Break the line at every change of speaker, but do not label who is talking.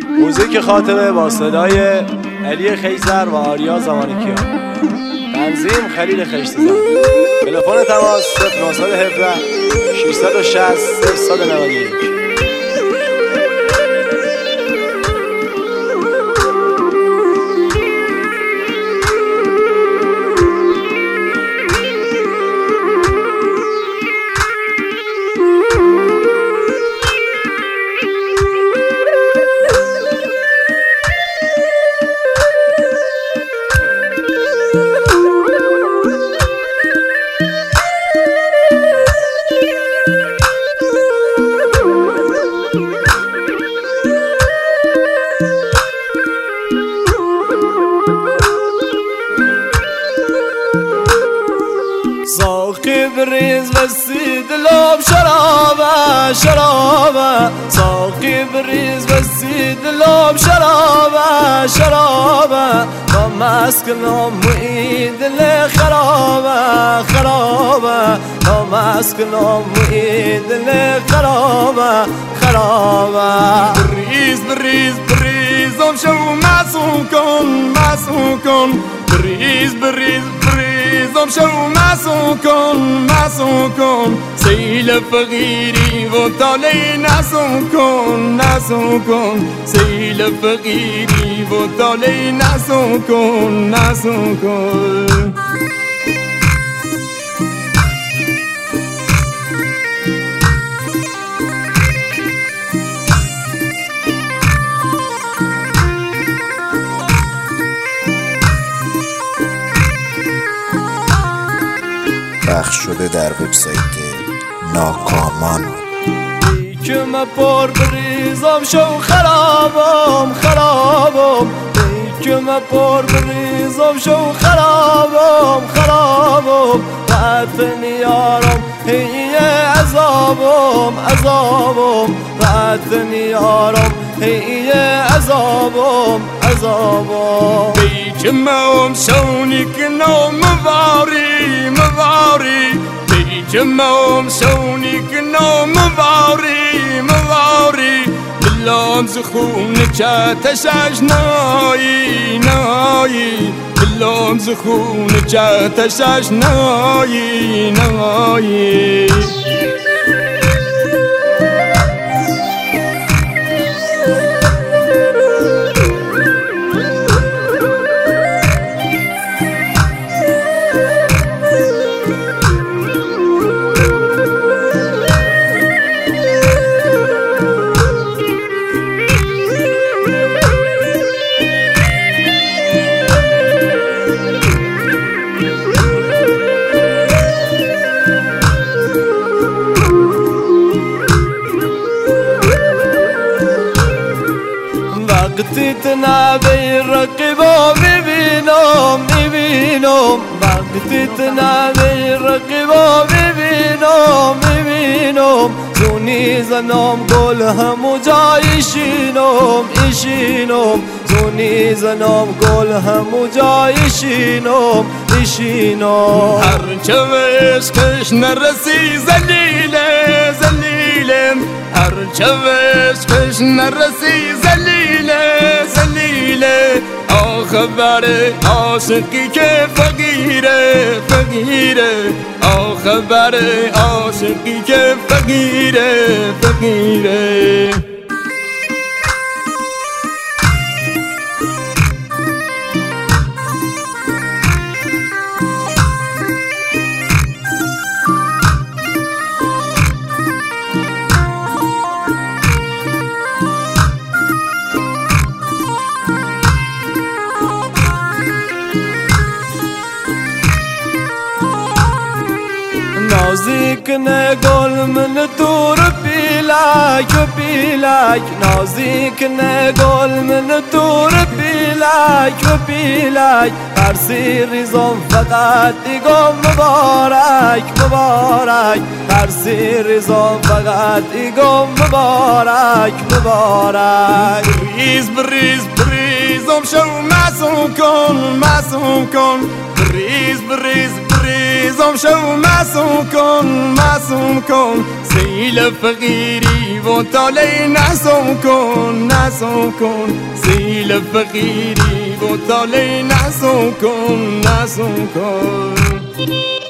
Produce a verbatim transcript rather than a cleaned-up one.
موزیک خاطره با صدای علی خیزر و آریا زمانیکیان. تنظیم خلیل خشتزن. تلفن تماس صفر نه یک هفت شش شش صفر صفر نه یک.
ساقی بریز وسی دلم شرابه شرابه ساقی بریز وسی دلم شرابه شرابه با مسکنم موی دل خرابه خرابه با مسکنم موی دل خرابه خرابه بریز بریز بریزم شو معصوم کن معصوم کن بریز بریز بریزم شو معصوم کن معصوم کن سیل فقیری و تالی نعصوم کن نعصوم کن سیل فقیری و تالی نعصوم کن نعصوم کن
پخش شده در وبسایت ناکامان.
که من پر بریزم شو خرابم خرابم که من پر بریزم شو خرابم خرابم رد نیارم هی عذابم عذابم رد نیارم هی عذابم عذابم بی که من شونی که نام مباری مباری بی که من شونی که نام مباری مباری دلم زخون چتشش نایی نایی دلم زخون چتشش نایی نایی وقتی تنابی رقیبا میبینم میبینم وقتی تنابی رقیبا میبینم میبینم زونی زنم گل همو جای شینم ایشینم زونی زنم گل همو جای شینم ایشینم هرچه عشقش نرسی زلیله زلیله هرچه عشقش نرسی زلیله زلیله آخبر عاشقی که فقیره فقیره آخبر عاشقی که فقیره فقیره نازیک نه گل من تور پیلک پیلک نازیک نه گل من تور پیلک پیلک هرسی ریزم فقط دیگم مبارک مبارک هرسی ریزم فقط دیگم مبارک مبارک بریز بریز بریزم شو معصوم کن معصوم کن بریز بریز بریزم شو معصوم کن معصوم کن سیل فقیری و طالعی نظم کن نظم کن زیل فقیری و طالعی نظم کن نظم کن